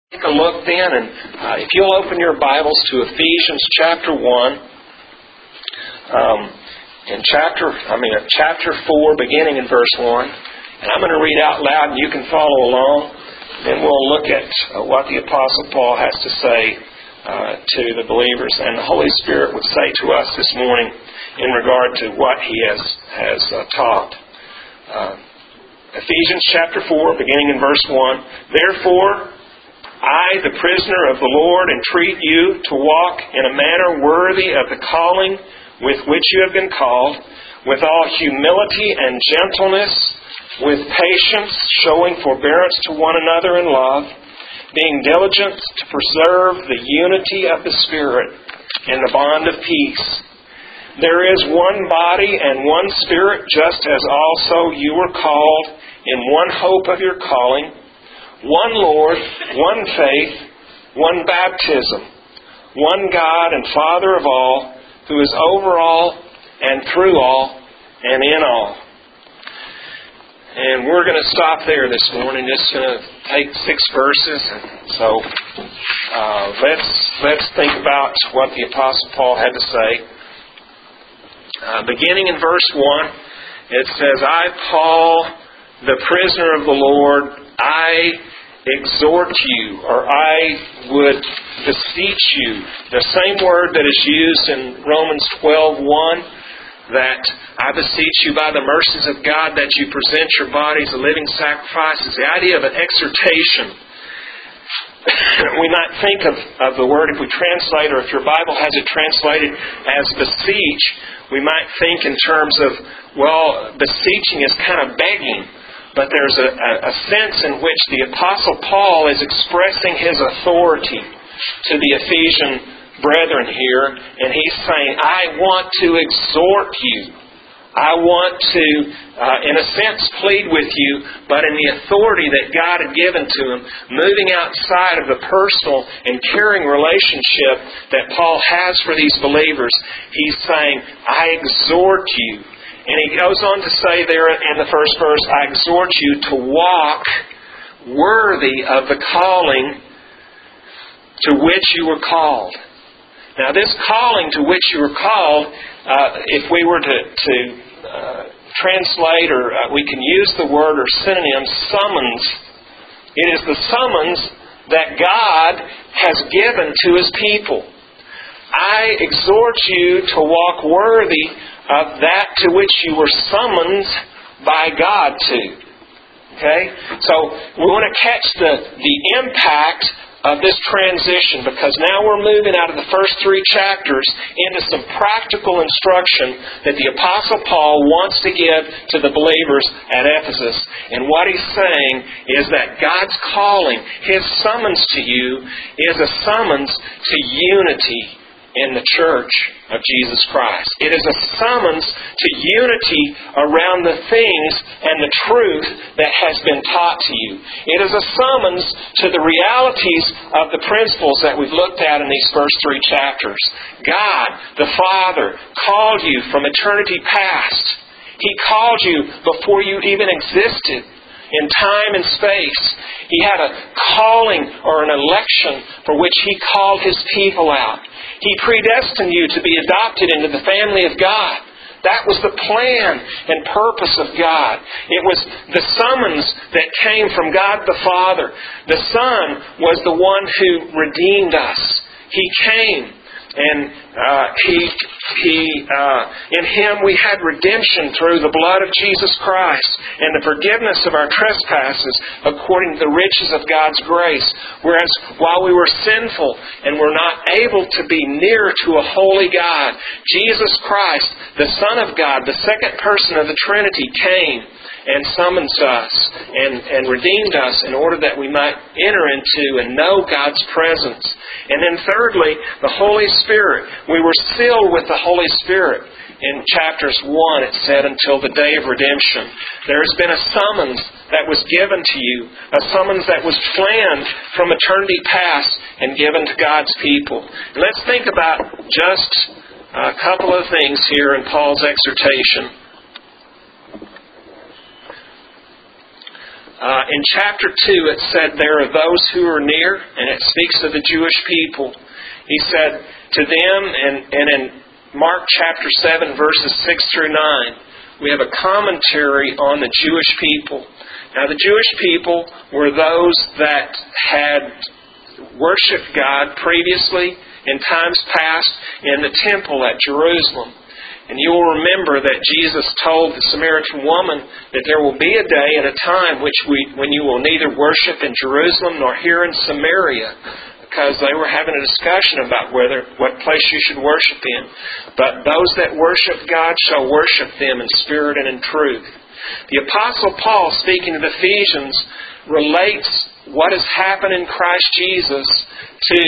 Take a look then, and if you'll open your Bibles to Ephesians chapter 1, chapter 4, beginning in verse 1. And I'm going to read out loud, and you can follow along. Then we'll look at what the Apostle Paul has to say to the believers, and the Holy Spirit would say to us this morning in regard to what He has taught. Ephesians chapter 4, beginning in verse 1. Therefore, I, the prisoner of the Lord, entreat you to walk in a manner worthy of the calling with which you have been called, with all humility and gentleness, with patience, showing forbearance to one another in love, being diligent to preserve the unity of the Spirit in the bond of peace. There is one body and one Spirit, just as also you were called in one hope of your calling, one Lord, one faith, one baptism, one God and Father of all, who is over all and through all and in all. And we're going to stop there this morning. It's going to take 6 verses. So let's think about what the Apostle Paul had to say. Beginning in verse 1, it says, I, Paul, the prisoner of the Lord, I exhort you, or I would beseech you. The same word that is used in Romans 12:1, that I beseech you by the mercies of God that you present your bodies a living sacrifice, is the idea of an exhortation. We might think of the word, if we translate, or if your Bible has it translated as beseech, we might think in terms of, beseeching is kind of begging. But there's a sense in which the Apostle Paul is expressing his authority to the Ephesian brethren here. And he's saying, I want to exhort you. I want to, in a sense, plead with you, but in the authority that God had given to him, moving outside of the personal and caring relationship that Paul has for these believers, he's saying, I exhort you. And he goes on to say there in the first verse, I exhort you to walk worthy of the calling to which you were called. Now this calling to which you were called, if we were to translate, or we can use the word or synonym, summons. It is the summons that God has given to His people. I exhort you to walk worthy of that to which you were summoned by God to. Okay? So we want to catch the impact of this transition, because now we're moving out of the first 3 chapters into some practical instruction that the Apostle Paul wants to give to the believers at Ephesus. And what he's saying is that God's calling, His summons to you, is a summons to unity in the church of Jesus Christ. It is a summons to unity around the things and the truth that has been taught to you. It is a summons to the realities of the principles that we've looked at in these first 3 chapters. God, the Father, called you from eternity past. He called you before you even existed in time and space. He had a calling or an election for which He called His people out. He predestined you to be adopted into the family of God. That was the plan and purpose of God. It was the summons that came from God the Father. The Son was the one who redeemed us. He came. And in Him we had redemption through the blood of Jesus Christ and the forgiveness of our trespasses according to the riches of God's grace. Whereas while we were sinful and were not able to be near to a holy God, Jesus Christ, the Son of God, the second person of the Trinity, came and summons us and redeemed us in order that we might enter into and know God's presence. And then thirdly, the Holy Spirit. We were sealed with the Holy Spirit. In chapters 1 it said, until the day of redemption. There has been a summons that was given to you, a summons that was planned from eternity past and given to God's people. And let's think about just a couple of things here in Paul's exhortation. In chapter 2 it said, there are those who are near, and it speaks of the Jewish people. He said to them, and in Mark chapter 7 verses 6 through 9, we have a commentary on the Jewish people. Now the Jewish people were those that had worshipped God previously in times past in the temple at Jerusalem. And you will remember that Jesus told the Samaritan woman that there will be a day and a time when you will neither worship in Jerusalem nor here in Samaria, because they were having a discussion about what place you should worship in. But those that worship God shall worship them in spirit and in truth. The Apostle Paul, speaking to the Ephesians, relates what has happened in Christ Jesus to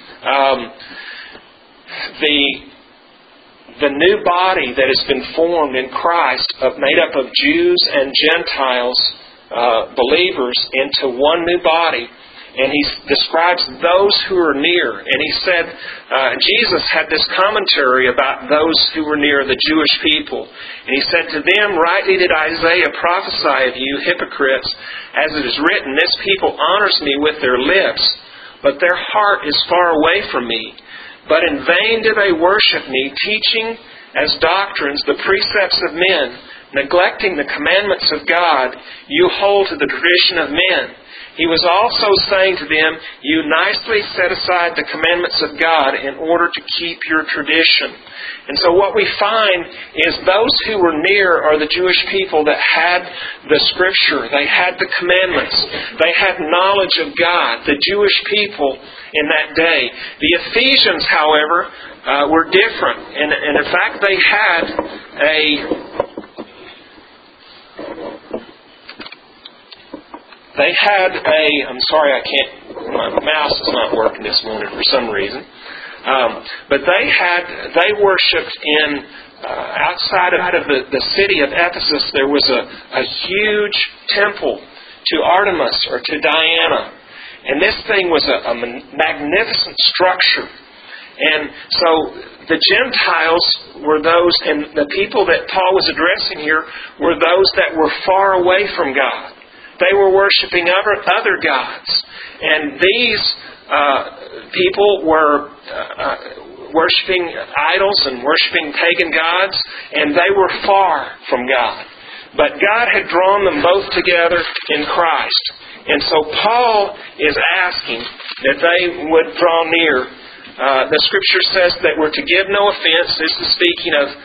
the new body that has been formed in Christ, made up of Jews and Gentiles, believers, into one new body. And he describes those who are near. And he said, Jesus had this commentary about those who were near, the Jewish people. And he said to them, rightly did Isaiah prophesy of you, hypocrites, as it is written, this people honors me with their lips, but their heart is far away from me. But in vain do they worship me, teaching as doctrines the precepts of men, neglecting the commandments of God. You hold to the tradition of men. He was also saying to them, you nicely set aside the commandments of God in order to keep your tradition. And so what we find is those who were near are the Jewish people that had the Scripture. They had the commandments. They had knowledge of God, the Jewish people in that day. The Ephesians, however, were different. And in fact, they had I'm sorry, my mouse is not working this morning for some reason. But they worshipped outside of the city of Ephesus. There was a huge temple to Artemis or to Diana. And this thing was a magnificent structure. And so the Gentiles were those, and the people that Paul was addressing here were those that were far away from God. They were worshiping other gods. And these people were worshiping idols and worshiping pagan gods, and they were far from God. But God had drawn them both together in Christ. And so Paul is asking that they would draw near. The Scripture says that we're to give no offense. This is speaking of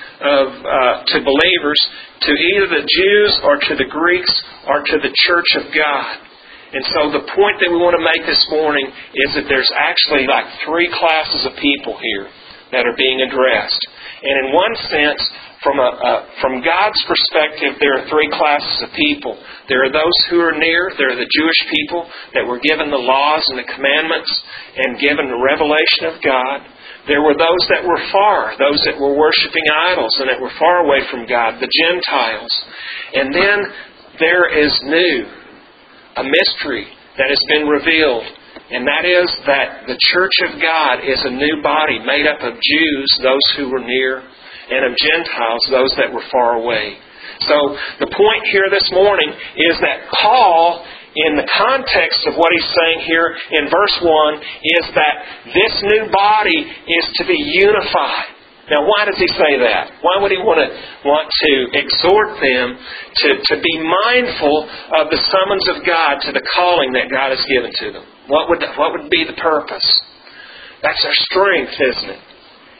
to believers, to either the Jews or to the Greeks or to the church of God. And so the point that we want to make this morning is that there's actually like three classes of people here that are being addressed. And in one sense, from God's perspective, there are three classes of people. There are those who are near. There are the Jewish people that were given the laws and the commandments and given the revelation of God. There were those that were far, those that were worshiping idols and that were far away from God, the Gentiles. And then there is new, a mystery that has been revealed. And that is that the church of God is a new body made up of Jews, those who were near, and of Gentiles, those that were far away. So the point here this morning is that Paul, in the context of what he's saying here in verse 1, is that this new body is to be unified. Now, why does he say that? Why would he want to exhort them to be mindful of the summons of God to the calling that God has given to them? What would be the purpose? That's our strength, isn't it?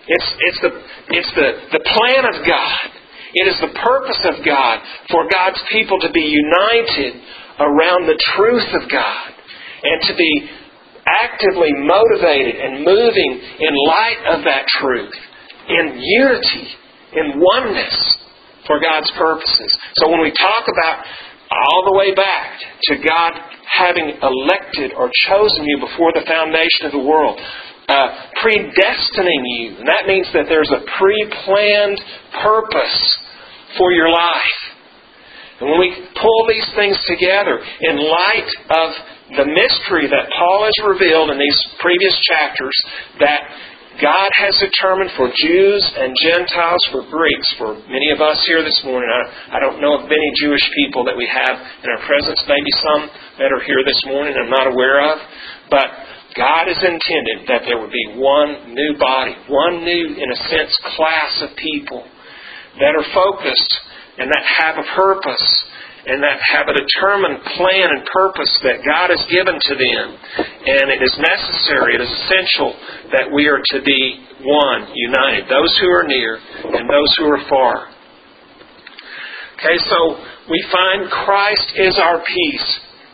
It's the plan of God. It is the purpose of God for God's people to be united around the truth of God and to be actively motivated and moving in light of that truth, in unity, in oneness for God's purposes. So when we talk about all the way back to God having elected or chosen you before the foundation of the world, predestining you, and that means that there's a pre-planned purpose for your life. And when we pull these things together in light of the mystery that Paul has revealed in these previous chapters, that God has determined for Jews and Gentiles, for Greeks, for many of us here this morning. I don't know of many Jewish people that we have in our presence, maybe some that are here this morning I'm not aware of. But God has intended that there would be one new body, one new, in a sense, class of people that are focused and that have a purpose and that have a determined plan and purpose that God has given to them. And it is necessary, it is essential that we are to be one, united, those who are near and those who are far. Okay, so we find Christ is our peace.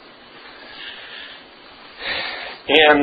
In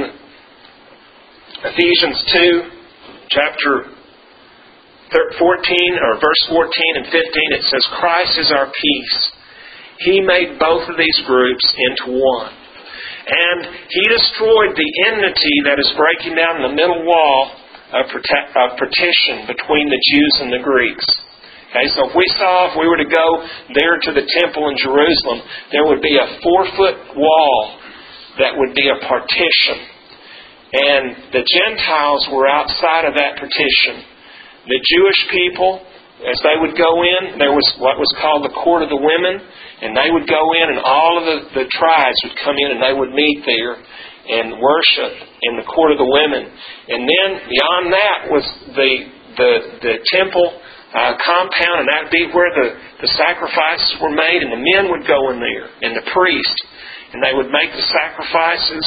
Ephesians 2, chapter 14, or verse 14 and 15, it says, Christ is our peace. He made both of these groups into one. And He destroyed the enmity that is breaking down the middle wall of partition between the Jews and the Greeks. Okay, so if we were to go there to the temple in Jerusalem, there would be a 4-foot wall that would be a partition. And the Gentiles were outside of that partition. The Jewish people, as they would go in, there was what was called the court of the women, and they would go in and all of the tribes would come in and they would meet there and worship in the court of the women. And then beyond that was the temple compound, and that would be where the sacrifices were made, and the men would go in there, and the priest, and they would make the sacrifices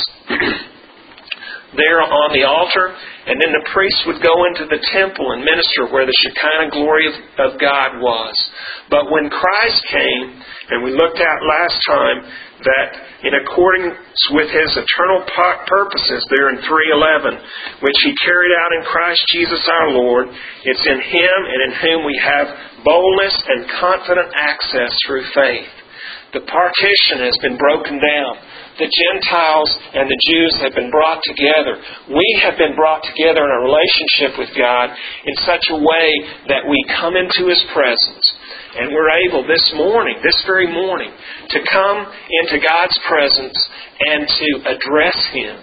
there on the altar, and then the priest would go into the temple and minister where the Shekinah glory of God was. But when Christ came, and we looked at last time that in accordance with His eternal purposes there in 3:11, which He carried out in Christ Jesus our Lord, it's in Him and in whom we have boldness and confident access through faith. The partition has been broken down. The Gentiles and the Jews have been brought together. We have been brought together in a relationship with God in such a way that we come into His presence. And we're able this very morning, to come into God's presence and to address Him.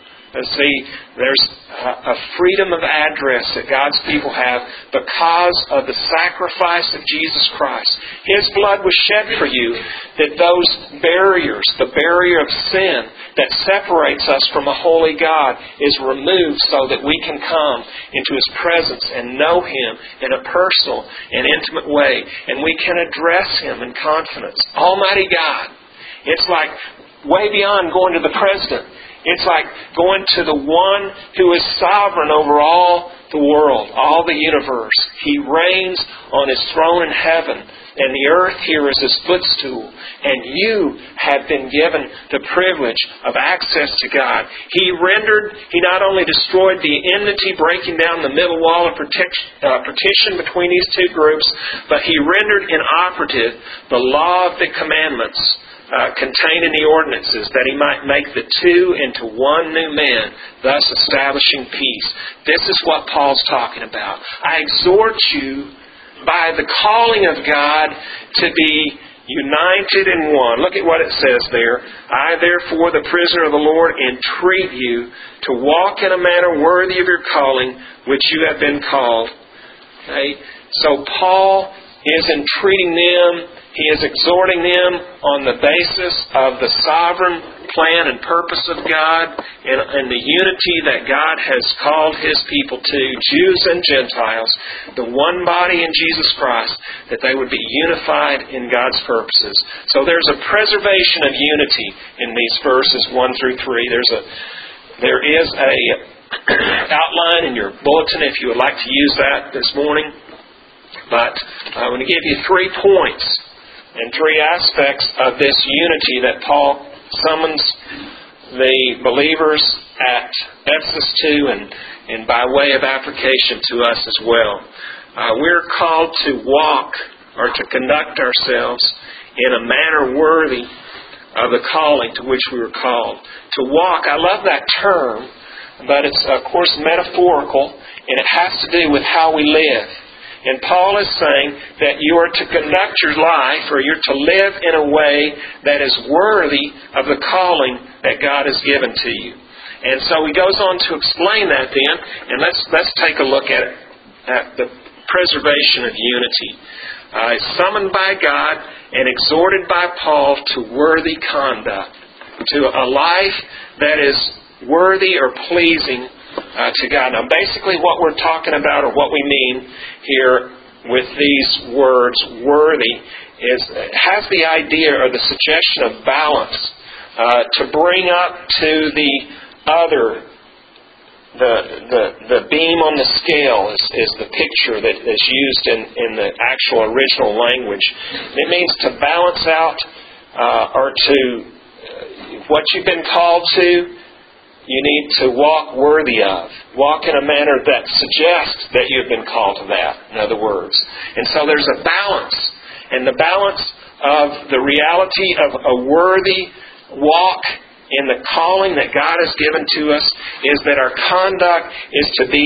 See, there's a freedom of address that God's people have because of the sacrifice of Jesus Christ. His blood was shed for you, that those barriers, the barrier of sin that separates us from a holy God, is removed so that we can come into His presence and know Him in a personal and intimate way. And we can address Him in confidence. Almighty God. It's like way beyond going to the president. It's like going to the one who is sovereign over all the world, all the universe. He reigns on His throne in heaven, and the earth here is His footstool. And you have been given the privilege of access to God. He not only destroyed the enmity breaking down the middle wall of partition between these two groups, but He rendered inoperative the law of the commandments contained in the ordinances, that He might make the two into one new man, thus establishing peace. This is what Paul's talking about. I exhort you by the calling of God to be united in one. Look at what it says there. I, therefore, the prisoner of the Lord, entreat you to walk in a manner worthy of your calling, which you have been called. Okay? So Paul is entreating them. He is exhorting them on the basis of the sovereign plan and purpose of God and the unity that God has called His people to, Jews and Gentiles, the one body in Jesus Christ, that they would be unified in God's purposes. So there's a preservation of unity in these verses 1 through 3. There is a outline in your bulletin if you would like to use that this morning. But I'm going to give you 3 points and 3 aspects of this unity that Paul summons the believers at Ephesus to, and by way of application to us as well. We're called to walk or to conduct ourselves in a manner worthy of the calling to which we were called. To walk, I love that term, but it's of course metaphorical, and it has to do with how we live. And Paul is saying that you are to conduct your life, or you're to live in a way that is worthy of the calling that God has given to you. And so he goes on to explain that then, and let's take a look at the preservation of unity. Summoned by God and exhorted by Paul to worthy conduct, to a life that is worthy or pleasing to God. Now, basically what we're talking about, or what we mean here with these words, worthy, has the idea or the suggestion of balance, to bring up to the other. The beam on the scale is the picture that is used in the actual original language. It means to balance out or to what you've been called to, you need to walk worthy of. Walk in a manner that suggests that you've been called to that, in other words. And so there's a balance. And the balance of the reality of a worthy walk in the calling that God has given to us is that our conduct is to be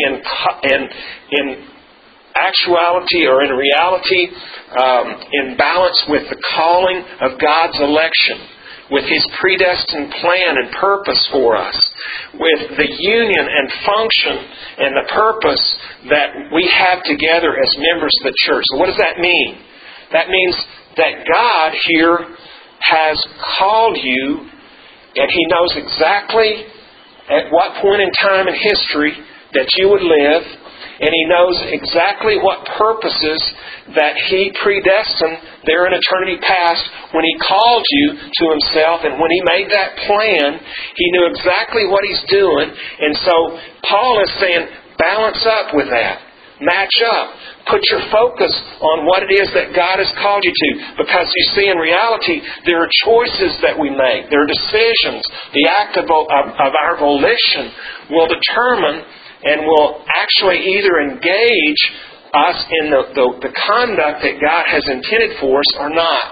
in actuality or in reality in balance with the calling of God's election, with His predestined plan and purpose for us, with the union and function and the purpose that we have together as members of the church. So what does that mean? That means that God here has called you, and He knows exactly at what point in time in history that you would live, and He knows exactly what purposes that He predestined there in eternity past when He called you to Himself, and when He made that plan, He knew exactly what He's doing. And so Paul is saying, balance up with that. Match up. Put your focus on what it is that God has called you to. Because you see, in reality, there are choices that we make. There are decisions. The act of our volition will determine and will actually either engage us in the conduct that God has intended for us or not.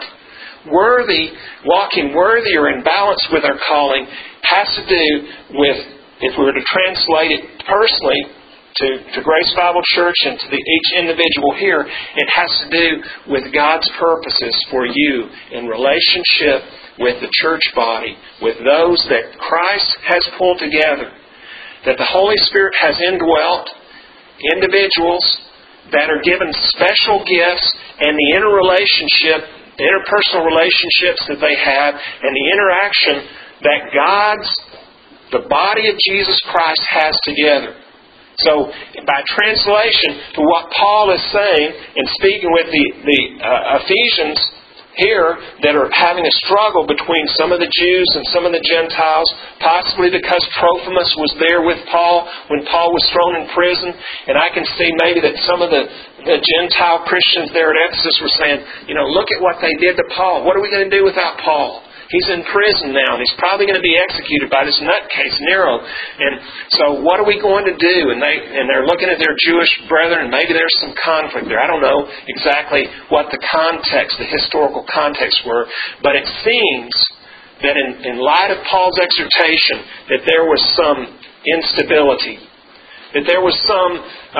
Walking worthy or in balance with our calling has to do with, if we were to translate it personally, to Grace Bible Church and to each individual here, it has to do with God's purposes for you in relationship with the church body, with those that Christ has pulled together, that the Holy Spirit has indwelt, individuals that are given special gifts, and the interpersonal relationships that they have, and the interaction that the body of Jesus Christ has together. So, by translation to what Paul is saying, and speaking with the Ephesians here that are having a struggle between some of the Jews and some of the Gentiles, possibly because Trophimus was there with Paul when Paul was thrown in prison, and I can see maybe that some of the Gentile Christians there at Ephesus were saying, look at what they did to Paul. What are we going to do without Paul? He's in prison now, and he's probably going to be executed by this nutcase, Nero. And so what are we going to do? And they're looking at their Jewish brethren, and maybe there's some conflict there. I don't know exactly what the historical context were, but it seems that in light of Paul's exhortation, that there was some instability, that there was some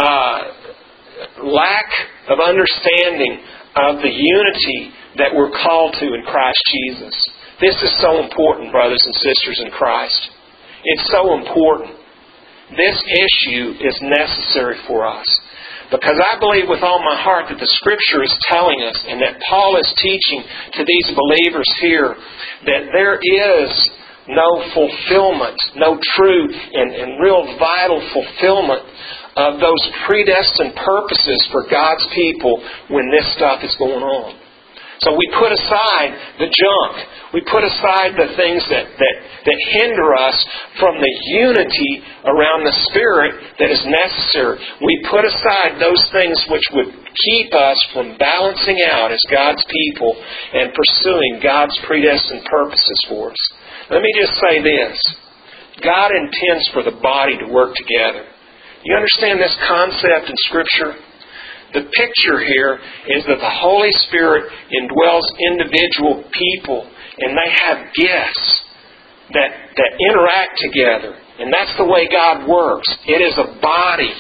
lack of understanding of the unity that we're called to in Christ Jesus. This is so important, brothers and sisters in Christ. It's so important. This issue is necessary for us. Because I believe with all my heart that the Scripture is telling us, and that Paul is teaching to these believers here, that there is no fulfillment, no true and real vital fulfillment of those predestined purposes for God's people when this stuff is going on. So we put aside the junk. We put aside the things that hinder us from the unity around the Spirit that is necessary. We put aside those things which would keep us from balancing out as God's people and pursuing God's predestined purposes for us. Let me just say this. God intends for the body to work together. You understand this concept in Scripture? The picture here is that the Holy Spirit indwells individual people, and they have gifts that interact together. And that's the way God works. It is a body.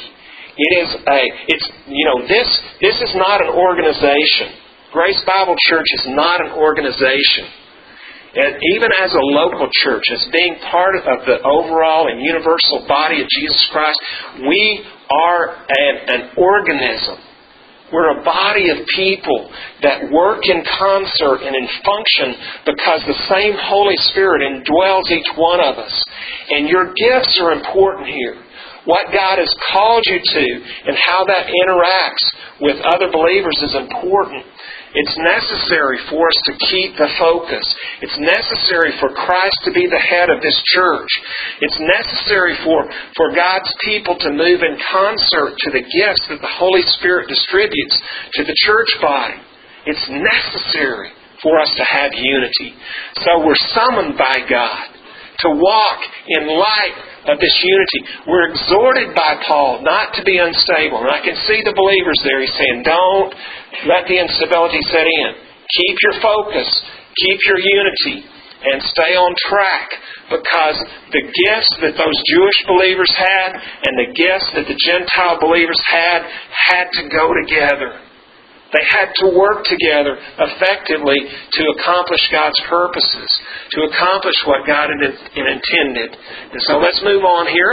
This is not an organization. Grace Bible Church is not an organization. And even as a local church, as being part of the overall and universal body of Jesus Christ, we are an organism. We're a body of people that work in concert and in function because the same Holy Spirit indwells each one of us. And your gifts are important here. What God has called you to and how that interacts with other believers is important. It's necessary for us to keep the focus. It's necessary for Christ to be the head of this church. It's necessary for God's people to move in concert to the gifts that the Holy Spirit distributes to the church body. It's necessary for us to have unity. So we're summoned by God to walk in light of this unity. We're exhorted by Paul not to be unstable. And I can see the believers there. He's saying, don't let the instability set in. Keep your focus. Keep your unity. And stay on track. Because the gifts that those Jewish believers had and the gifts that the Gentile believers had to go together. They had to work together effectively to accomplish God's purposes, to accomplish what God had intended. And so let's move on here.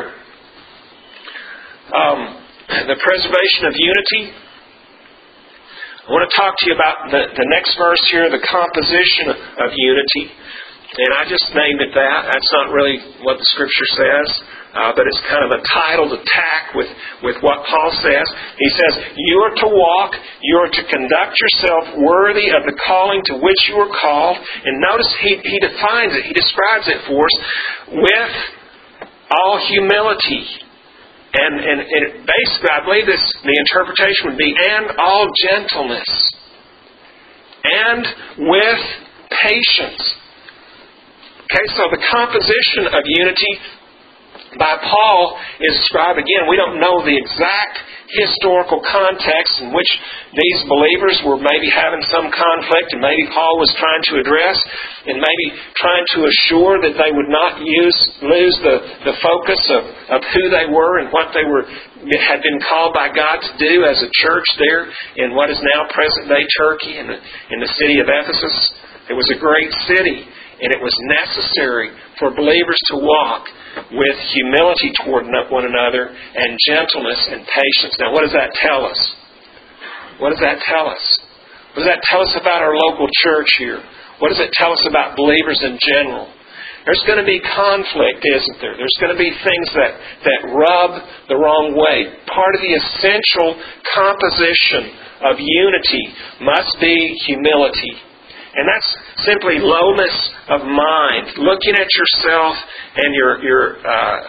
The preservation of unity. I want to talk to you about the next verse here, the composition of unity. And I just named it that. That's not really what the Scripture says. But it's kind of a titled attack with what Paul says. He says, you are to walk, you are to conduct yourself worthy of the calling to which you were called. And notice he defines it, he describes it for us, with all humility. And basically, I believe the interpretation would be, and all gentleness. And with patience. Okay, so the composition of unity by Paul is described again. We don't know the exact historical context in which these believers were maybe having some conflict, and maybe Paul was trying to address and maybe trying to assure that they would not lose the focus of who they were and what they had been called by God to do as a church there in what is now present-day Turkey in the city of Ephesus. It was a great city, and it was necessary for believers to walk with humility toward one another and gentleness and patience. Now, what does that tell us? What does that tell us? What does that tell us about our local church here? What does it tell us about believers in general? There's going to be conflict, isn't there? There's going to be things that rub the wrong way. Part of the essential composition of unity must be humility. And that's simply lowness of mind, looking at yourself and your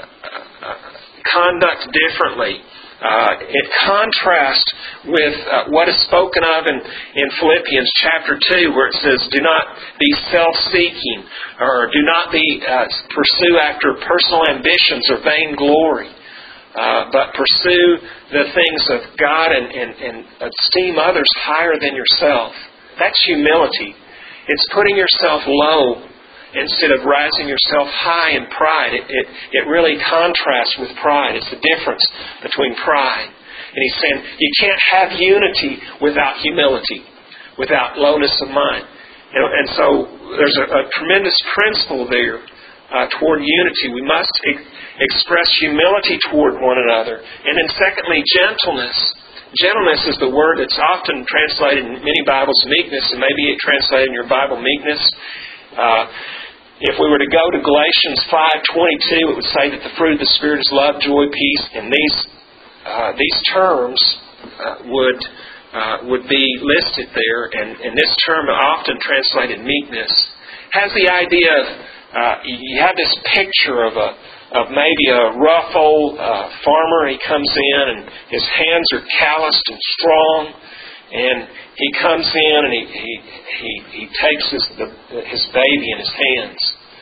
conduct differently. It contrasts with what is spoken of in Philippians chapter 2, where it says, do not be self-seeking, or do not pursue after personal ambitions or vainglory, but pursue the things of God and esteem others higher than yourself. That's humility. It's putting yourself low instead of rising yourself high in pride. It really contrasts with pride. It's the difference between pride. And he's saying you can't have unity without humility, without lowness of mind. And so there's a tremendous principle there toward unity. We must express humility toward one another. And then secondly, gentleness. Gentleness is the word that's often translated in many Bibles meekness, and maybe it translated in your Bible meekness. If we were to go to Galatians 5:22, it would say that the fruit of the Spirit is love, joy, peace, and these terms would be listed there, and this term, often translated meekness, has the idea of you have this picture of maybe a rough old farmer. He comes in and his hands are calloused and strong, and he comes in and he takes his baby in his hands.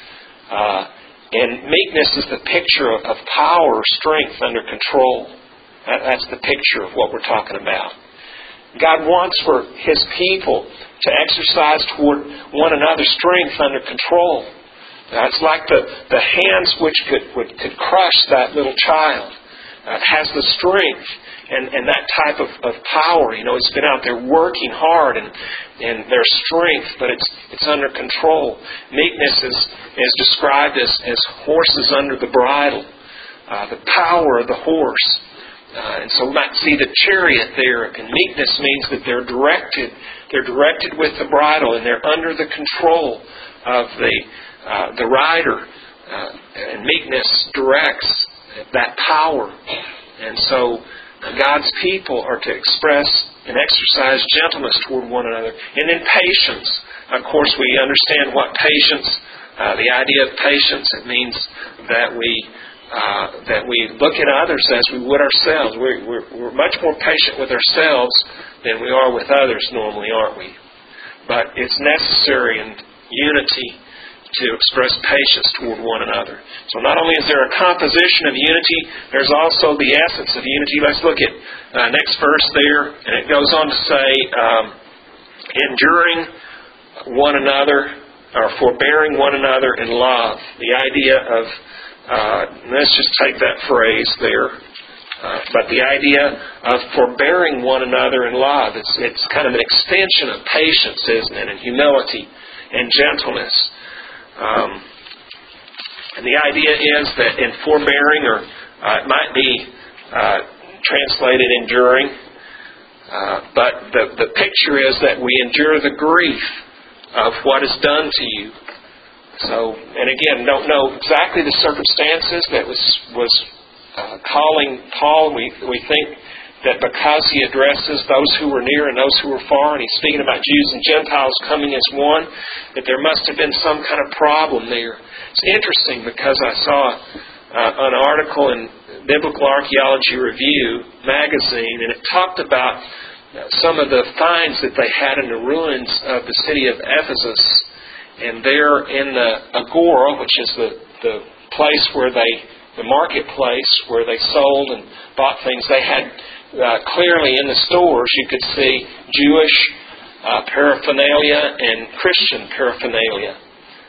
And meekness is the picture of power, strength under control. That's the picture of what we're talking about. God wants for His people to exercise toward one another strength under control. It's like the hands which could crush that little child. It has the strength and that type of power. It's been out there working hard and their strength, but it's under control. Meekness is described as horses under the bridle, the power of the horse. And so we might see the chariot there, and meekness means that they're directed. They're directed with the bridle, and they're under the control of the rider. And meekness directs that power. And so God's people are to express and exercise gentleness toward one another. And then patience. Of course, we understand what patience, the idea of patience, it means that we look at others as we would ourselves. We're much more patient with ourselves than we are with others normally, aren't we? But it's necessary in unity to express patience toward one another. So not only is there a composition of unity, there's also the essence of unity. Let's look at next verse there, and it goes on to say, enduring one another, or forbearing one another in love. The idea of let's just take that phrase there. But the idea of forbearing one another in love, it's kind of an extension of patience, isn't it? And humility and gentleness. And the idea is that in forbearing, or it might be translated enduring, but the picture is that we endure the grief of what is done to you. So, and again, don't know exactly the circumstances that was calling Paul. We think that because he addresses those who were near and those who were far, and he's speaking about Jews and Gentiles coming as one, that there must have been some kind of problem there. It's interesting because I saw an article in Biblical Archaeology Review magazine, and it talked about some of the finds that they had in the ruins of the city of Ephesus. And there in the Agora, which is the place where the marketplace where they sold and bought things, they had clearly in the stores you could see Jewish paraphernalia and Christian paraphernalia,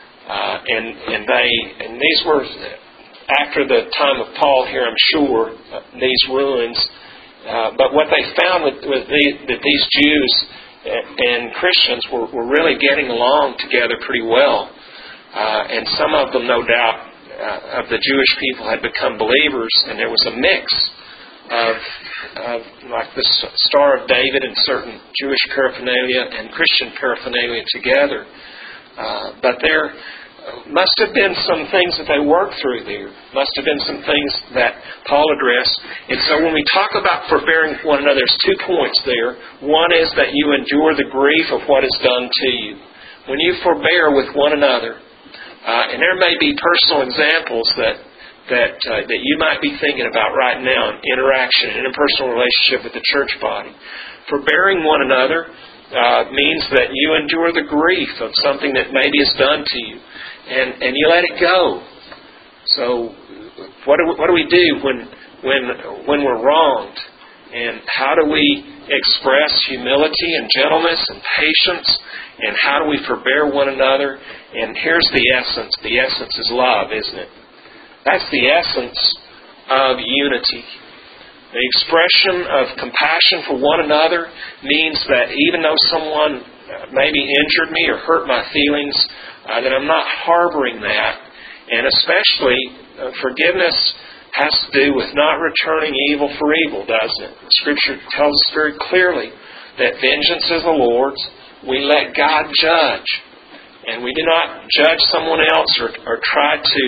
and these were after the time of Paul here, I'm sure, these ruins. But what they found was that these Jews and Christians were really getting along together pretty well. And some of them, no doubt, of the Jewish people had become believers, and there was a mix of like the Star of David and certain Jewish paraphernalia and Christian paraphernalia together. But there must have been some things that they worked through there. Must have been some things that Paul addressed. And so when we talk about forbearing one another, there's 2 points there. One is that you endure the grief of what is done to you. When you forbear with one another, and there may be personal examples that you might be thinking about right now in interaction, in a personal relationship with the church body. Forbearing one another means that you endure the grief of something that maybe is done to you. And you let it go. So, what do we do when we're wronged? And how do we express humility and gentleness and patience? And how do we forbear one another? And here's the essence. The essence is love, isn't it? That's the essence of unity. The expression of compassion for one another means that even though someone maybe injured me or hurt my feelings, that I'm not harboring that. And especially, forgiveness has to do with not returning evil for evil, doesn't it? Scripture tells us very clearly that vengeance is the Lord's. We let God judge. And we do not judge someone else or try to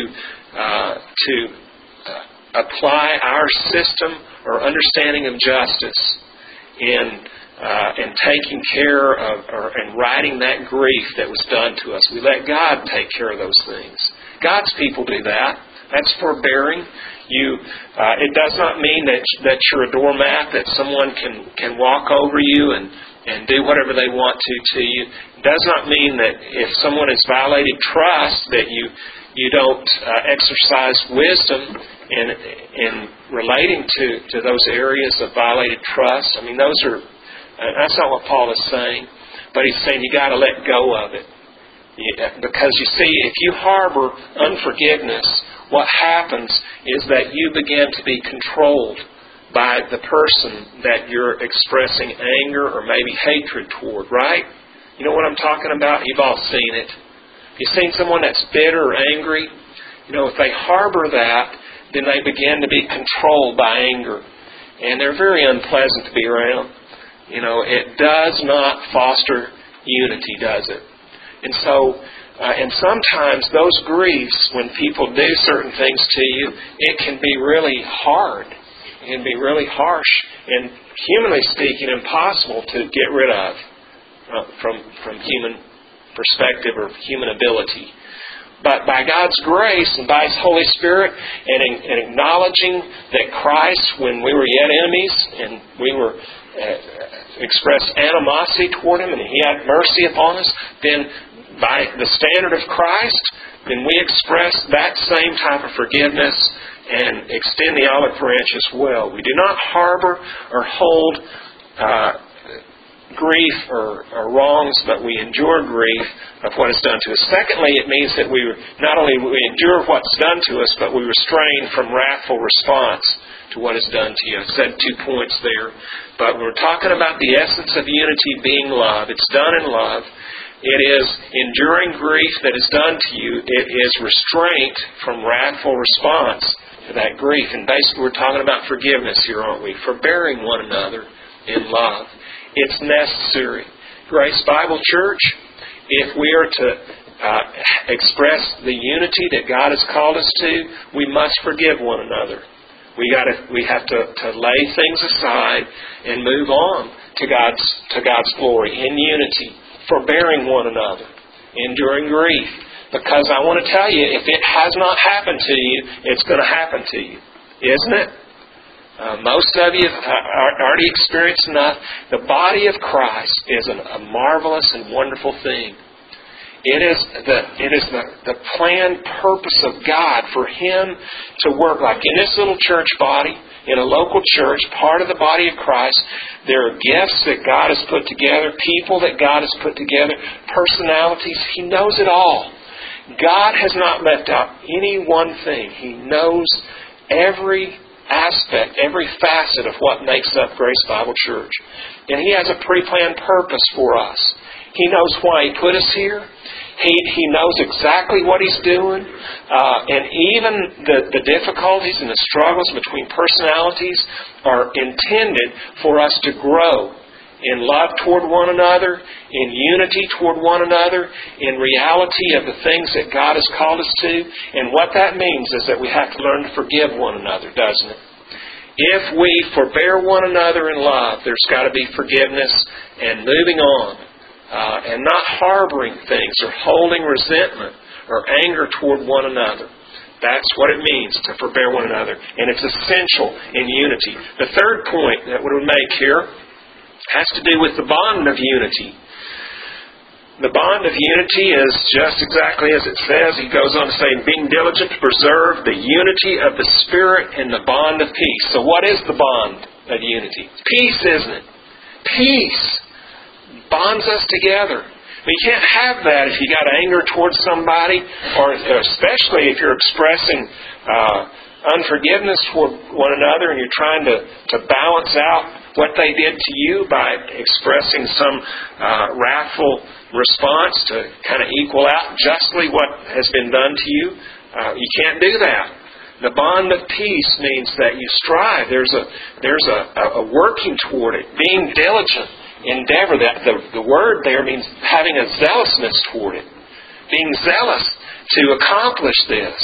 apply our system or understanding of justice in taking care of and righting that grief that was done to us. We let God take care of those things. God's people do that. That's forbearing. It does not mean that you're a doormat, that someone can walk over you and do whatever they want to you. It does not mean that if someone has violated trust that you don't exercise wisdom in relating to those areas of violated trust. I mean, that's not what Paul is saying. But he's saying you got to let go of it. Because you see, if you harbor unforgiveness, what happens is that you begin to be controlled by the person that you're expressing anger or maybe hatred toward, right? You know what I'm talking about? You've all seen it. You've seen someone that's bitter or angry. If they harbor that, then they begin to be controlled by anger. And they're very unpleasant to be around. It does not foster unity, does it? And so, and sometimes those griefs, when people do certain things to you, it can be really hard. It can be really harsh and, humanly speaking, impossible to get rid of from human perspective or human ability. But by God's grace and by His Holy Spirit and acknowledging that Christ, when we were yet enemies and we were expressed animosity toward Him and He had mercy upon us, then by the standard of Christ, then we express that same type of forgiveness and extend the olive branch as well. We do not harbor or hold grief or wrongs, but we endure grief of what is done to us. Secondly, it means that we not only we endure what's done to us, but we restrain from wrathful response to what is done to you. I said 2 points there, but we're talking about the essence of unity being love. It's done in love. It is enduring grief that is done to you. It is restraint from wrathful response to that grief. And basically we're talking about forgiveness here, aren't we? Forbearing one another in love. It's necessary. Grace Bible Church, if we are to express the unity that God has called us to, we must forgive one another. We have to lay things aside and move on to God's glory in unity, forbearing one another, enduring grief. Because I want to tell you, if it has not happened to you, it's going to happen to you, isn't it? Most of you have already experienced enough. The body of Christ is a marvelous and wonderful thing. It is the planned purpose of God for Him to work. Like in this little church body, in a local church, part of the body of Christ, there are gifts that God has put together, people that God has put together, personalities. He knows it all. God has not left out any one thing. He knows every aspect, every facet of what makes up Grace Bible Church. And He has a pre-planned purpose for us. He knows why He put us here. He knows exactly what He's doing. And even the difficulties and the struggles between personalities are intended for us to grow in love toward one another, in unity toward one another, in reality of the things that God has called us to. And what that means is that we have to learn to forgive one another, doesn't it? If we forbear one another in love, there's got to be forgiveness and moving on, and not harboring things or holding resentment or anger toward one another. That's what it means to forbear one another. And it's essential in unity. The third point that we would make here has to do with the bond of unity. The bond of unity is just exactly as it says. He goes on to say, being diligent to preserve the unity of the Spirit in the bond of peace. So what is the bond of unity? Peace, isn't it? Peace bonds us together. You can't have that if you got anger towards somebody, or especially if you're expressing unforgiveness toward one another and you're trying to balance out what they did to you by expressing some wrathful response to kind of equal out justly what has been done to you. You can't do that. The bond of peace means that you strive. There's a working toward it, being diligent, endeavor. That the word there means having a zealousness toward it, being zealous to accomplish this,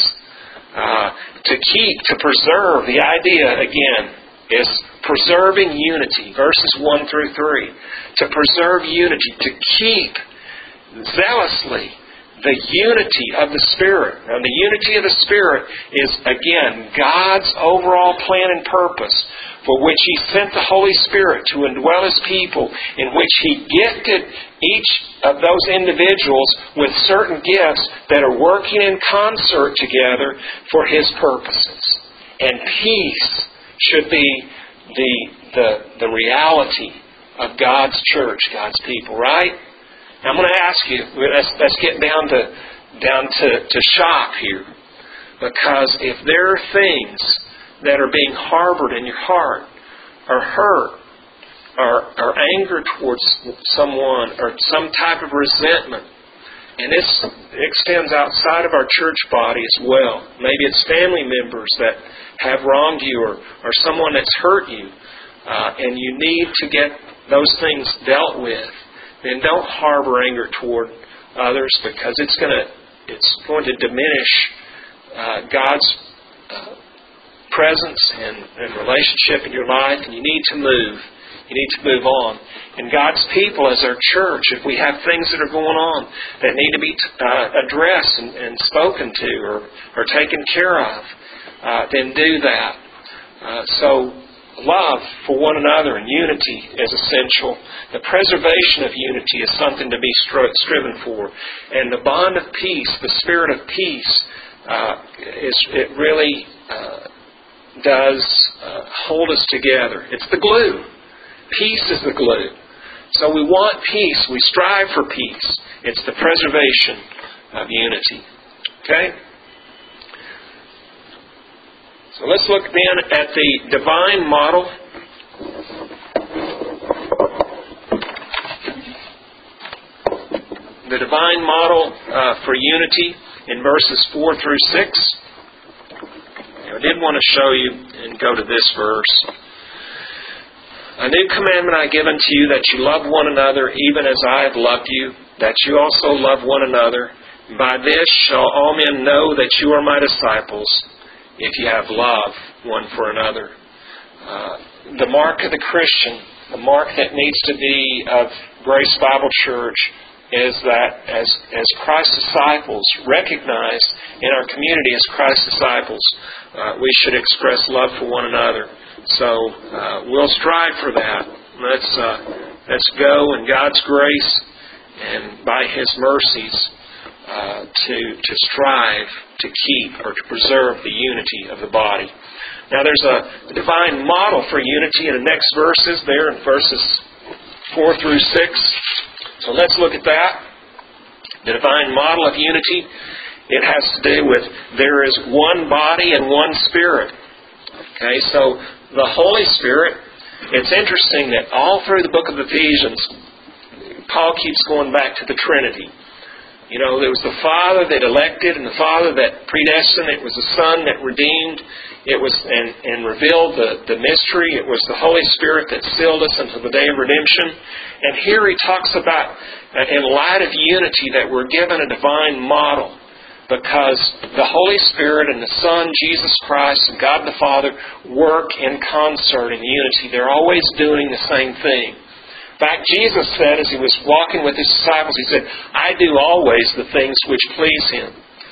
to preserve. The idea again is preserving unity. Verses 1 through 3. To preserve unity, to keep zealously the unity of the Spirit. Now, the unity of the Spirit is, again, God's overall plan and purpose for which He sent the Holy Spirit to indwell His people, in which He gifted each of those individuals with certain gifts that are working in concert together for His purposes. And peace should be the reality of God's church, God's people, right? Now, I'm going to ask you, let's get down to shop here. Because if there are things that are being harbored in your heart, or hurt or anger towards someone or some type of resentment, and this extends outside of our church body as well. Maybe it's family members that have wronged you or someone that's hurt you, and you need to get those things dealt with, then don't harbor anger toward others, because it's going to diminish God's presence and relationship in your life, and you need to move. You need to move on. And God's people, as our church, if we have things that are going on that need to be addressed and spoken to or taken care of, then do that. So love for one another and unity is essential. The preservation of unity is something to be striven for. And the bond of peace, the spirit of peace, it really does hold us together. It's the glue. Peace is the glue. So we want peace. We strive for peace. It's the preservation of unity. Okay? So let's look then at the divine model. The divine model for unity in verses 4 through 6. I did want to show you and go to this verse. A new commandment I give unto you, that you love one another, even as I have loved you, that you also love one another. By this shall all men know that you are my disciples, if you have love one for another. The mark of the Christian, the mark that needs to be of Grace Bible Church, is that as Christ's disciples, recognized in our community as Christ's disciples, we should express love for one another. So we'll strive for that. Let's go in God's grace and by His mercies to strive to keep or to preserve the unity of the body. Now there's a divine model for unity in the next verses there in verses 4 through 6. So let's look at that. The divine model of unity, it has to do with there is one body and one Spirit. Okay, so the Holy Spirit, it's interesting that all through the book of Ephesians, Paul keeps going back to the Trinity. You know, there was the Father that elected and the Father that predestined. It was the Son that redeemed. It was and revealed the mystery. It was the Holy Spirit that sealed us until the day of redemption. And here he talks about, in light of unity, that we're given a divine model, because the Holy Spirit and the Son, Jesus Christ, and God the Father work in concert in unity. They're always doing the same thing. In fact, Jesus said as He was walking with His disciples, He said, I do always the things which please Him.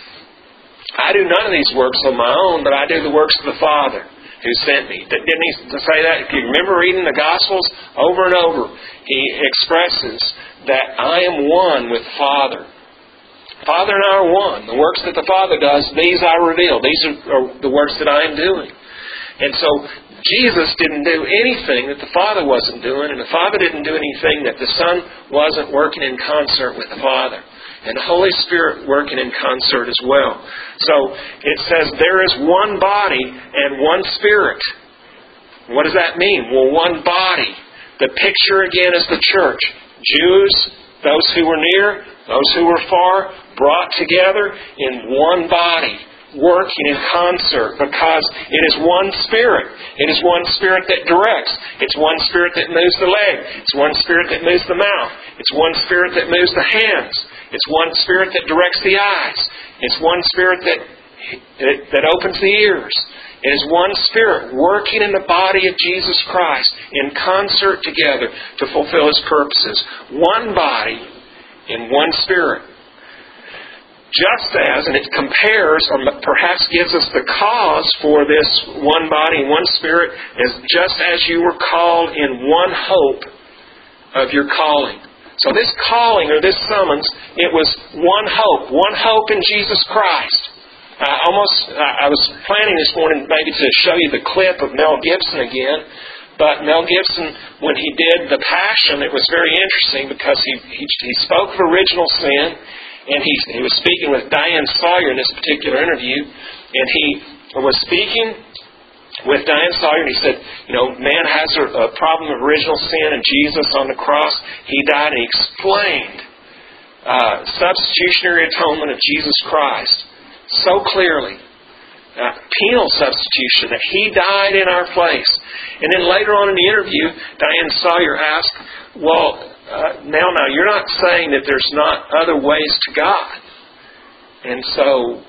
I do none of these works on my own, but I do the works of the Father who sent me. Didn't He say that? If you remember reading the Gospels over and over, He expresses that I am one with the Father. Father and I are one. The works that the Father does, these I reveal. These are the works that I am doing. And so Jesus didn't do anything that the Father wasn't doing, and the Father didn't do anything that the Son wasn't working in concert with the Father. And the Holy Spirit working in concert as well. So it says there is one body and one Spirit. What does that mean? Well, one body. The picture again is the church. Jews, those who were near, those who were far, brought together in one body, working in concert, because it is one Spirit. It is one Spirit that directs. It's one Spirit that moves the leg. It's one Spirit that moves the mouth. It's one Spirit that moves the hands. It's one Spirit that directs the eyes. It's one Spirit that opens the ears. It is one Spirit working in the body of Jesus Christ in concert together to fulfill His purposes. One body in one Spirit. Just as, and it compares or perhaps gives us the cause for this one body and one Spirit, is just as you were called in one hope of your calling. So this calling or this summons, it was one hope in Jesus Christ. I was planning this morning maybe to show you the clip of Mel Gibson again, but Mel Gibson, when he did The Passion, it was very interesting because he spoke of original sin, and he was speaking with Diane Sawyer in this particular interview, and he was speaking with Diane Sawyer, and he said, man has a problem of original sin, and Jesus on the cross, He died, and He explained substitutionary atonement of Jesus Christ so clearly. Penal substitution, that He died in our place. And then later on in the interview, Diane Sawyer asked, well, now, you're not saying that there's not other ways to God. And so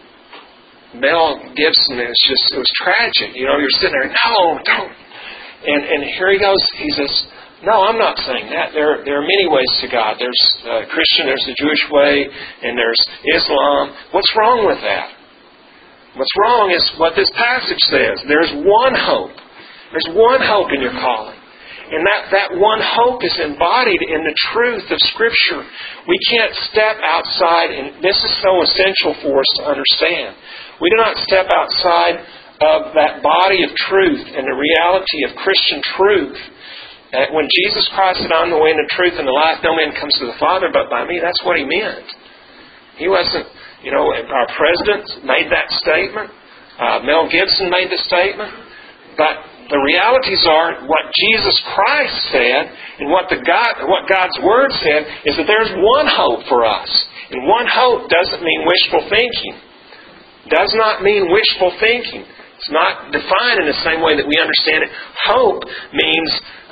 Mel Gibson, it was tragic. You're sitting there, no, don't. And here he goes, he says, no, I'm not saying that. There are many ways to God. There's Christian, there's the Jewish way, and there's Islam. What's wrong with that? What's wrong is what this passage says. There's one hope. There's one hope in your calling. And that one hope is embodied in the truth of Scripture. We can't step outside, and this is so essential for us to understand. We do not step outside of that body of truth and the reality of Christian truth. When Jesus Christ said, I'm the way and the truth and the life, no man comes to the Father but by me, that's what He meant. He wasn't, our president made that statement. Mel Gibson made the statement. But the realities are what Jesus Christ said and what God's Word said is that there's one hope for us. And one hope doesn't mean wishful thinking. Does not mean wishful thinking. It's not defined in the same way that we understand it. Hope means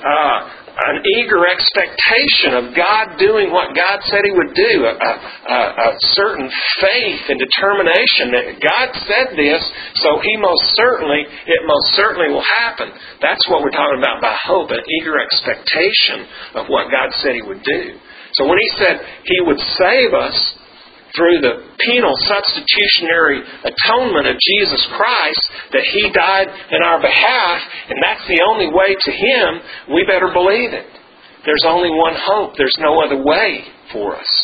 an eager expectation of God doing what God said He would do. A certain faith and determination that God said this, so it most certainly will happen. That's what we're talking about by hope, an eager expectation of what God said He would do. So when He said He would save us through the penal substitutionary atonement of Jesus Christ, that He died in our behalf, and that's the only way to Him, we better believe it. There's only one hope. There's no other way for us.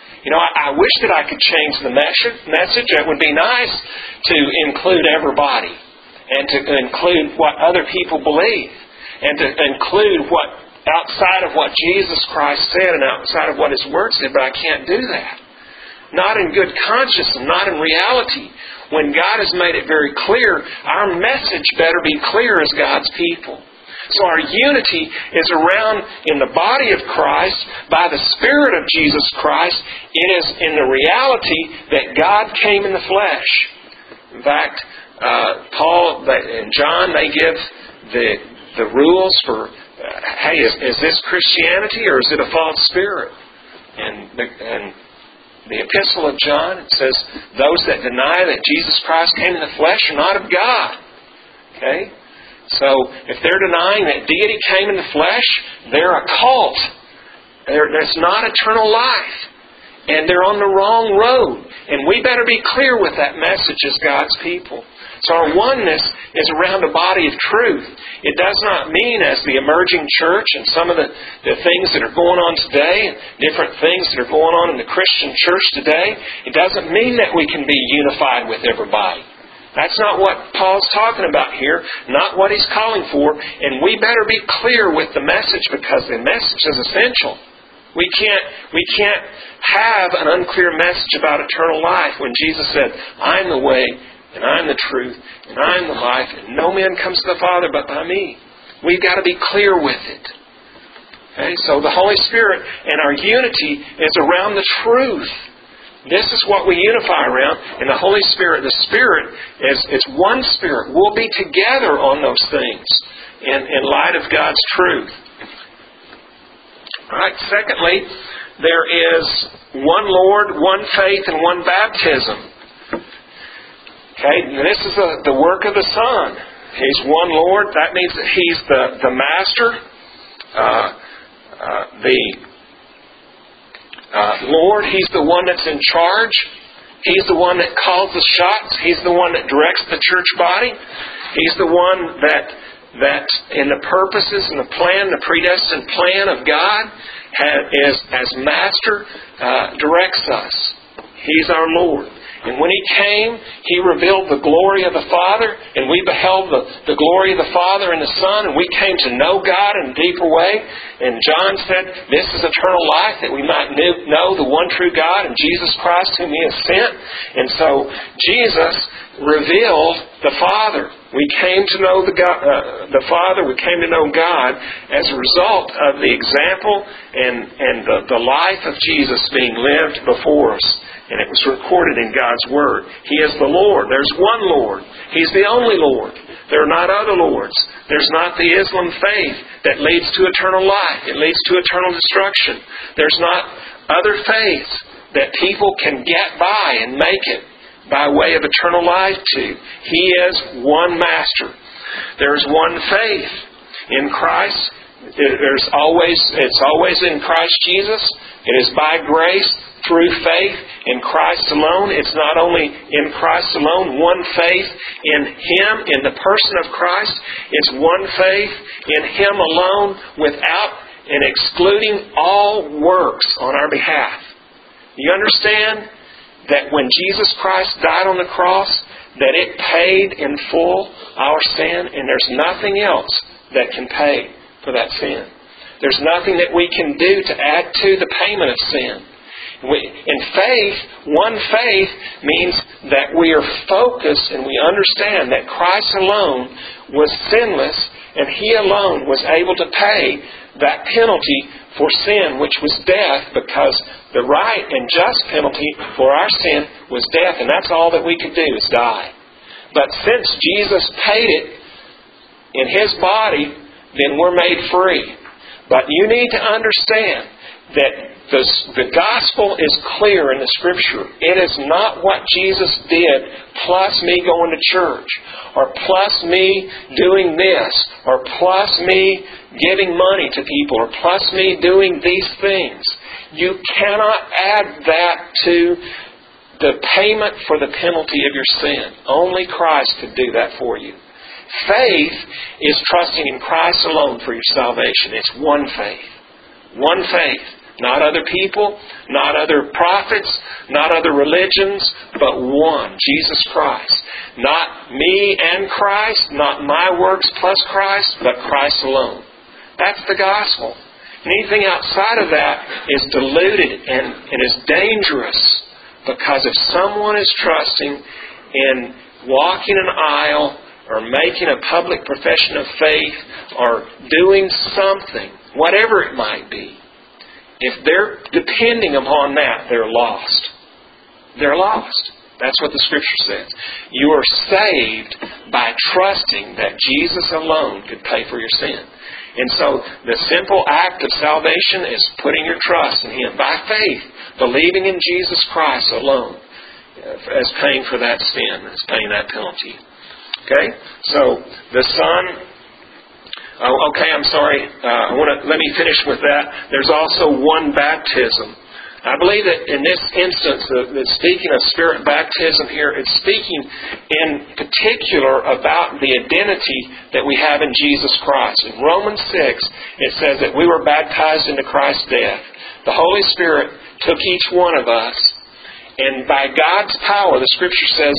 I wish that I could change the message. It would be nice to include everybody, and to include what other people believe, and to include what outside of what Jesus Christ said and outside of what His Word said, but I can't do that. Not in good conscience and not in reality. When God has made it very clear, our message better be clear as God's people. So our unity is around in the body of Christ by the Spirit of Jesus Christ. It is in the reality that God came in the flesh. In fact, Paul and John, they give the rules for, hey, is this Christianity or is it a false spirit? And the Epistle of John, it says, those that deny that Jesus Christ came in the flesh are not of God. Okay? So, if they're denying that deity came in the flesh, they're a cult. There's not eternal life. And they're on the wrong road. And we better be clear with that message as God's people. So our oneness is around a body of truth. It does not mean as the emerging church and some of the things that are going on today and different things that are going on in the Christian church today, it doesn't mean that we can be unified with everybody. That's not what Paul's talking about here, not what he's calling for, and we better be clear with the message because the message is essential. We can't have an unclear message about eternal life when Jesus said, I'm the way, and I'm the truth, and I'm the life, and no man comes to the Father but by me. We've got to be clear with it. Okay? So the Holy Spirit and our unity is around the truth. This is what we unify around. And the Holy Spirit, the Spirit is one Spirit. We'll be together on those things in light of God's truth. All right. Secondly, there is one Lord, one faith, and one baptism. Okay, and this is the work of the Son. He's one Lord. That means that He's the Master. Lord, He's the one that's in charge. He's the one that calls the shots. He's the one that directs the church body. He's the one that in the purposes and the plan, the predestined plan of God, as Master, directs us. He's our Lord. And when He came, He revealed the glory of the Father, and we beheld the glory of the Father and the Son, and we came to know God in a deeper way. And John said, this is eternal life, that we might know the one true God and Jesus Christ whom He has sent. And so Jesus revealed the Father. We came to know the Father, we came to know God as a result of the example and the life of Jesus being lived before us. And it was recorded in God's Word. He is the Lord. There's one Lord. He's the only Lord. There are not other Lords. There's not the Islam faith that leads to eternal life. It leads to eternal destruction. There's not other faiths that people can get by and make it by way of eternal life to. He is one Master. There's one faith in Christ. It's always in Christ Jesus. It is by grace through faith in Christ alone. It's not only in Christ alone, one faith in Him, in the person of Christ. It's one faith in Him alone without and excluding all works on our behalf. You understand that when Jesus Christ died on the cross, that it paid in full our sin, and there's nothing else that can pay for that sin. There's nothing that we can do to add to the payment of sin. In faith, one faith means that we are focused and we understand that Christ alone was sinless and He alone was able to pay that penalty for sin, which was death, because the right and just penalty for our sin was death, and that's all that we could do is die. But since Jesus paid it in His body, then we're made free. But you need to understand that the gospel is clear in the Scripture. It is not what Jesus did plus me going to church, or plus me doing this, or plus me giving money to people, or plus me doing these things. You cannot add that to the payment for the penalty of your sin. Only Christ could do that for you. Faith is trusting in Christ alone for your salvation. It's one faith. One faith. Not other people, not other prophets, not other religions, but one, Jesus Christ. Not me and Christ, not my works plus Christ, but Christ alone. That's the gospel. Anything outside of that is diluted and is dangerous, because if someone is trusting in walking an aisle or making a public profession of faith or doing something, whatever it might be, if they're depending upon that, they're lost. They're lost. That's what the Scripture says. You are saved by trusting that Jesus alone could pay for your sin. And so the simple act of salvation is putting your trust in Him by faith, believing in Jesus Christ alone as paying for that sin, as paying that penalty. Okay? So the Son... let me finish with that. There's also one baptism. I believe that in this instance, that speaking of Spirit baptism here, it's speaking in particular about the identity that we have in Jesus Christ. In Romans 6, it says that we were baptized into Christ's death. The Holy Spirit took each one of us, and by God's power, the Scripture says,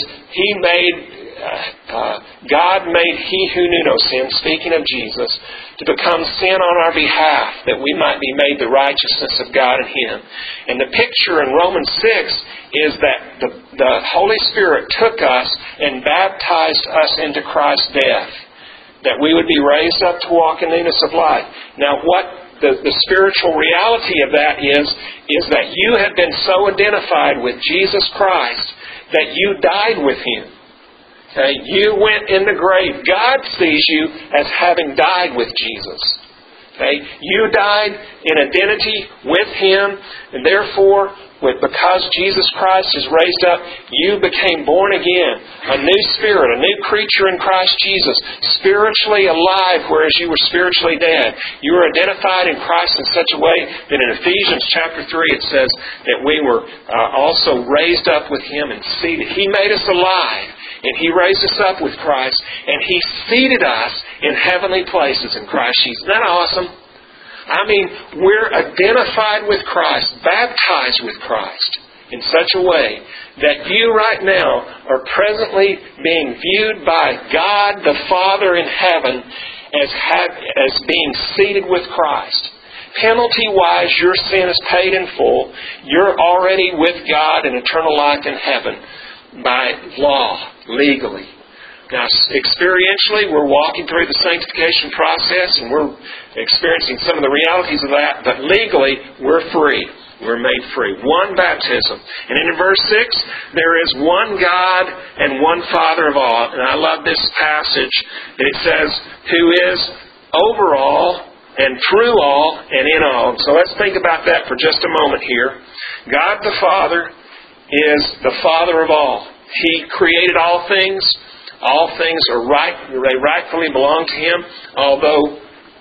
God made He who knew no sin, speaking of Jesus, to become sin on our behalf, that we might be made the righteousness of God in Him. And the picture in Romans 6 is that the Holy Spirit took us and baptized us into Christ's death, that we would be raised up to walk in newness of life. Now, what the spiritual reality of that is that you have been so identified with Jesus Christ that you died with Him. Okay? You went in the grave. God sees you as having died with Jesus. Okay? You died in identity with Him, and therefore, because Jesus Christ is raised up, you became born again, a new spirit, a new creature in Christ Jesus, spiritually alive, whereas you were spiritually dead. You were identified in Christ in such a way that in Ephesians chapter 3 it says that we were also raised up with Him and seated. He made us alive. And He raised us up with Christ, and He seated us in heavenly places in Christ Jesus. Isn't that awesome? I mean, we're identified with Christ, baptized with Christ. in such a way that you right now are presently being viewed by God the Father in heaven as being seated with Christ. Penalty-wise, your sin is paid in full. You're already with God in eternal life in heaven by law, legally. Now, experientially, we're walking through the sanctification process and we're experiencing some of the realities of that, but legally, we're free. We're made free. One baptism. And in verse 6, there is one God and one Father of all. And I love this passage. It says, who is over all and through all and in all. So let's think about that for just a moment here. God the Father is the Father of all. He created all things. All things are right. They rightfully belong to Him. Although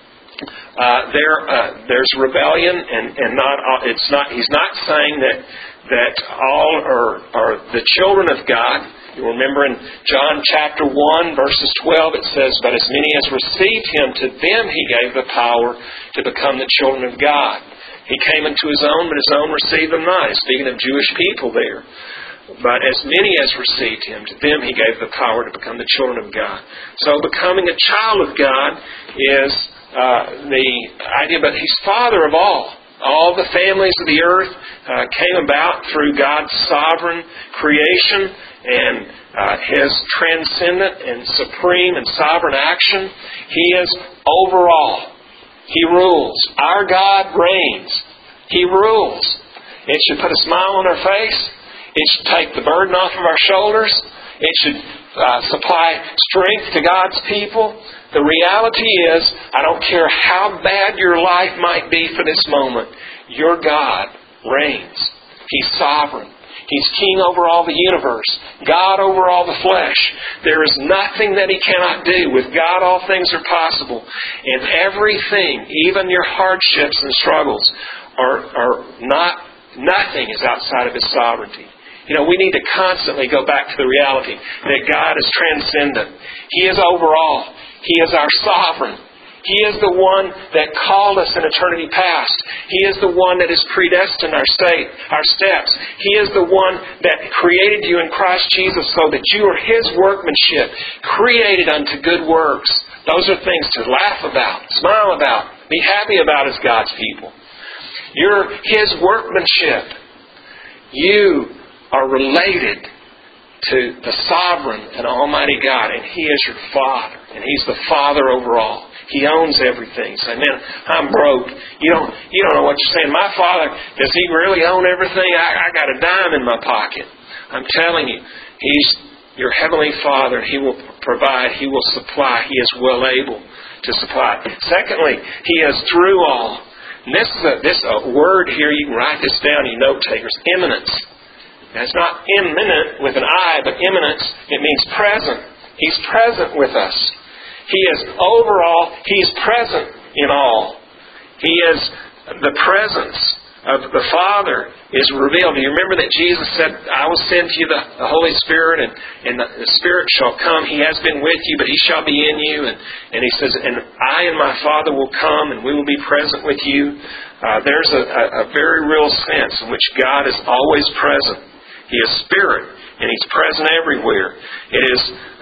there's rebellion, and He's not saying that all are the children of God. You remember in John chapter 1, verses 12, it says, "But as many as received Him, to them He gave the power to become the children of God. He came unto His own, but His own received them not." He's speaking of Jewish people there. But as many as received Him, to them He gave the power to become the children of God. So becoming a child of God is the idea, but He's Father of all. All the families of the earth came about through God's sovereign creation and His transcendent and supreme and sovereign action. He is over all. He rules. Our God reigns. He rules. It should put a smile on our face. It should take the burden off of our shoulders. It should supply strength to God's people. The reality is, I don't care how bad your life might be for this moment, your God reigns. He's sovereign. He's king over all the universe. God over all the flesh. There is nothing that He cannot do. With God, all things are possible. And everything, even your hardships and struggles, are not. Nothing is outside of His sovereignty. We need to constantly go back to the reality that God is transcendent. He is over all. He is our sovereign. He is the one that called us in eternity past. He is the one that has predestined our steps. He is the one that created you in Christ Jesus so that you are His workmanship, created unto good works. Those are things to laugh about, smile about, be happy about as God's people. You're His workmanship. You are related to the sovereign and almighty God, and He is your Father, and He's the Father over all. He owns everything. Say, man, I'm broke. You don't know what you're saying. My Father, does He really own everything? I got a dime in my pocket. I'm telling you, He's your Heavenly Father. He will provide. He will supply. He is well able to supply. Secondly, He is through all. And this is a word here. You can write this down, you note takers. Immanence. Now, it's not imminent with an I, but immanence, it means present. He's present with us. He is over all. He's present in all. He is the presence of the Father is revealed. Do you remember that Jesus said, I will send to you the Holy Spirit, and the Spirit shall come. He has been with you, but He shall be in you. And He says, and I and my Father will come, and we will be present with you. There's a very real sense in which God is always present. He is Spirit, and He's present everywhere. It is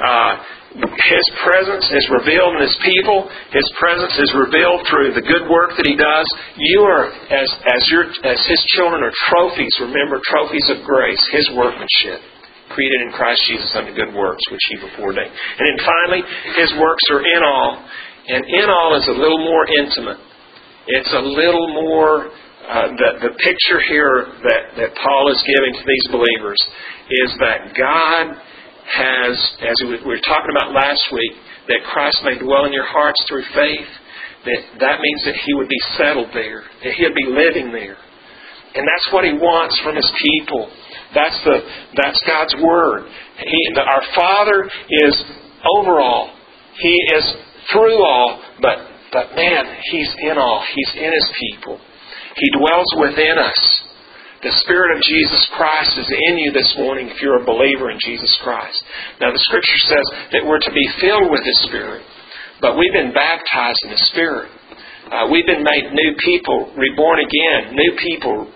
His presence is revealed in His people. His presence is revealed through the good work that He does. You are, as His children, are trophies. Remember, trophies of grace, His workmanship, created in Christ Jesus unto good works, which He beforeordained. And then finally, His works are in all. And in all is a little more intimate. It's a little more... The picture here that Paul is giving to these believers is that God has, as we were talking about last week, that Christ may dwell in your hearts through faith. That means that He would be settled there, that He'd be living there. And that's what He wants from His people. That's God's Word. Our Father is over all. He is through all, but man, He's in all. He's in His people. He dwells within us. The Spirit of Jesus Christ is in you this morning if you're a believer in Jesus Christ. Now the Scripture says that we're to be filled with His Spirit. But we've been baptized in the Spirit. We've been made new people, reborn again, new people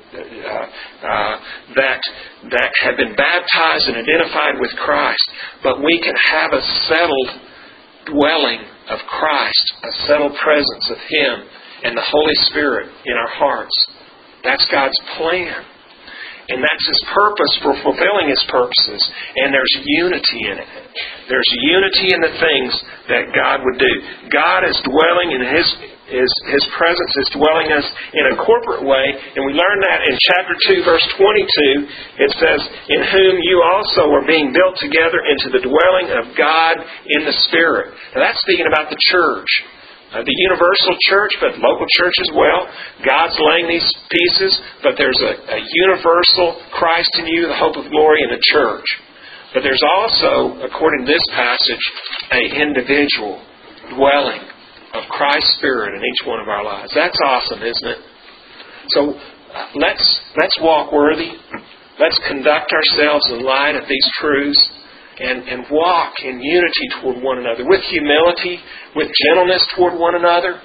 that have been baptized and identified with Christ. But we can have a settled dwelling of Christ, a settled presence of Him and the Holy Spirit in our hearts. That's God's plan. And that's His purpose for fulfilling His purposes. And there's unity in it. There's unity in the things that God would do. God is dwelling in His presence is dwelling us in a corporate way. And we learn that in chapter 2, verse 22. It says, in whom you also are being built together into the dwelling of God in the Spirit. Now that's speaking about the church. The universal church, but local church as well. God's laying these pieces, but there's a universal Christ in you, the hope of glory in the church. But there's also, according to this passage, an individual dwelling of Christ's Spirit in each one of our lives. That's awesome, isn't it? So let's walk worthy. Let's conduct ourselves in light of these truths. And walk in unity toward one another, with humility, with gentleness toward one another,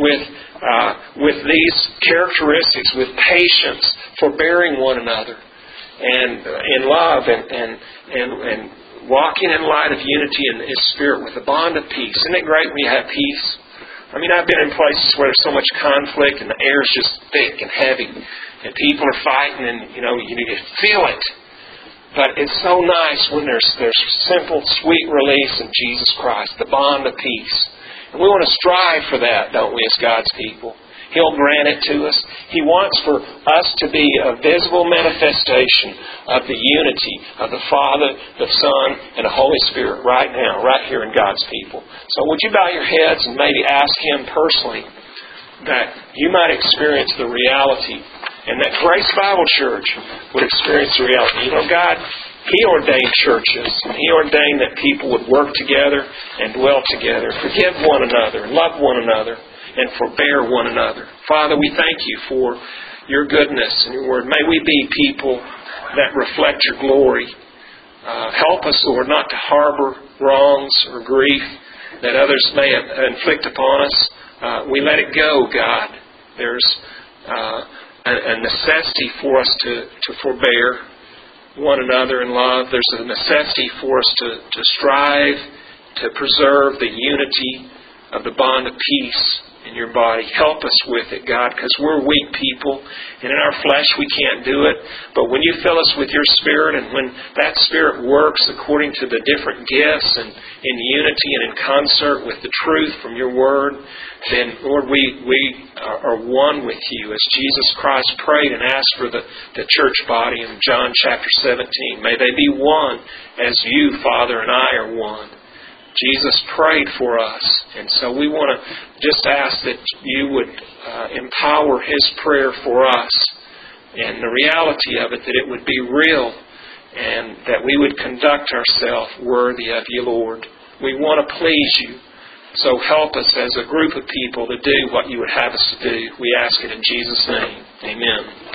with these characteristics, with patience, forbearing one another, and in love, and walking in light of unity in His Spirit with the bond of peace. Isn't it great when you have peace? I mean, I've been in places where there's so much conflict and the air is just thick and heavy, and people are fighting, and you need to feel it. But it's so nice when there's simple, sweet release in Jesus Christ, the bond of peace. And we want to strive for that, don't we, as God's people? He'll grant it to us. He wants for us to be a visible manifestation of the unity of the Father, the Son, and the Holy Spirit right now, right here in God's people. So would you bow your heads and maybe ask Him personally that you might experience the reality, and that Grace Bible Church would experience the reality. God, He ordained churches. He ordained that people would work together and dwell together, forgive one another, love one another, and forbear one another. Father, we thank You for Your goodness and Your Word. May we be people that reflect Your glory. Help us, Lord, not to harbor wrongs or grief that others may inflict upon us. We let it go, God. There's a necessity for us to forbear one another in love. There's a necessity for us to strive to preserve the unity of the bond of peace in Your body. Help us with it, God, because we're weak people, and in our flesh we can't do it. But when You fill us with Your Spirit, and when that Spirit works according to the different gifts and in unity and in concert with the truth from Your Word, then, Lord, we are one with You, as Jesus Christ prayed and asked for the church body in John chapter 17. May they be one as You, Father, and I are one. Jesus prayed for us, and so we want to just ask that You would empower His prayer for us, and the reality of it, that it would be real, and that we would conduct ourselves worthy of You, Lord. We want to please You, so help us as a group of people to do what You would have us to do. We ask it in Jesus' name. Amen.